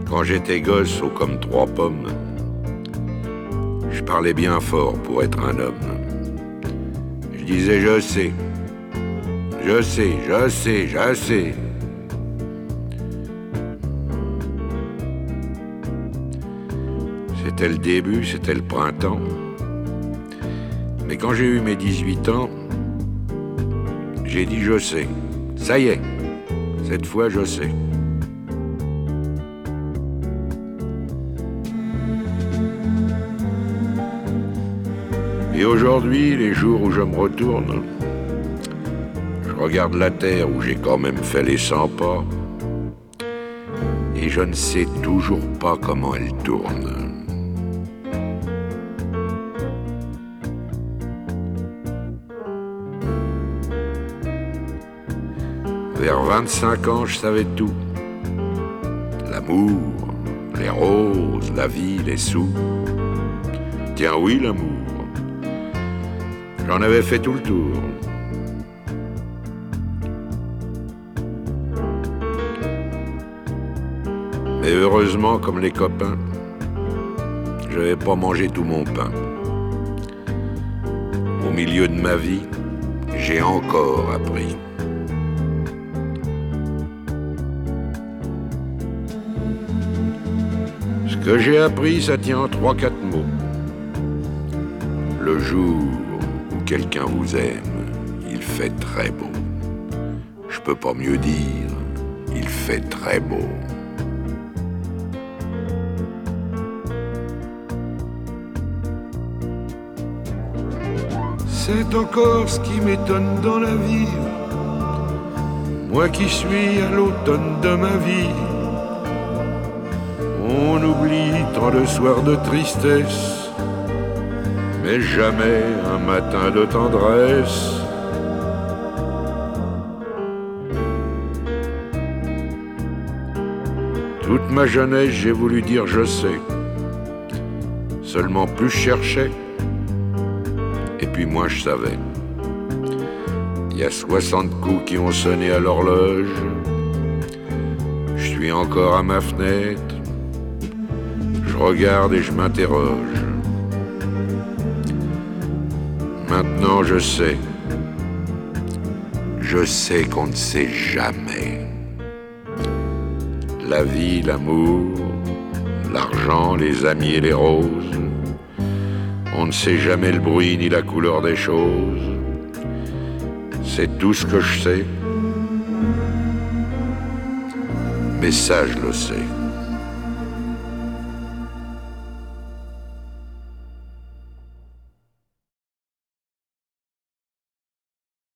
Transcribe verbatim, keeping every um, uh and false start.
Quand j'étais gosse, haut comme trois pommes, je parlais bien fort pour être un homme. Je disais je sais, je sais, je sais, je sais. C'était le début, c'était le printemps. Mais quand j'ai eu mes dix-huit ans, j'ai dit je sais. Ça y est, cette fois je sais. Et aujourd'hui, les jours où je me retourne, je regarde la terre où j'ai quand même fait les cent pas, et je ne sais toujours pas comment elle tourne. Vers vingt-cinq ans, je savais tout. L'amour, les roses, la vie, les sous. Tiens oui, l'amour. J'en avais fait tout le tour. Mais heureusement, comme les copains, je n'avais pas mangé tout mon pain. Au milieu de ma vie, j'ai encore appris. Ce que j'ai appris, ça tient en trois, quatre mots. Le jour où quelqu'un vous aime, il fait très beau. Je peux pas mieux dire, il fait très beau. C'est encore ce qui m'étonne dans la vie. Moi qui suis à l'automne de ma vie. On oublie tant de soirs de tristesse, mais jamais un matin de tendresse. Toute ma jeunesse, j'ai voulu dire je sais. Seulement plus je cherchais, et puis moins je savais. Il y a soixante coups qui ont sonné à l'horloge. Je suis encore à ma fenêtre. Je regarde et je m'interroge. Maintenant je sais. Je sais qu'on ne sait jamais. La vie, l'amour, l'argent, les amis et les roses. On ne sait jamais le bruit ni la couleur des choses. C'est tout ce que je sais. Mais ça, je le sais.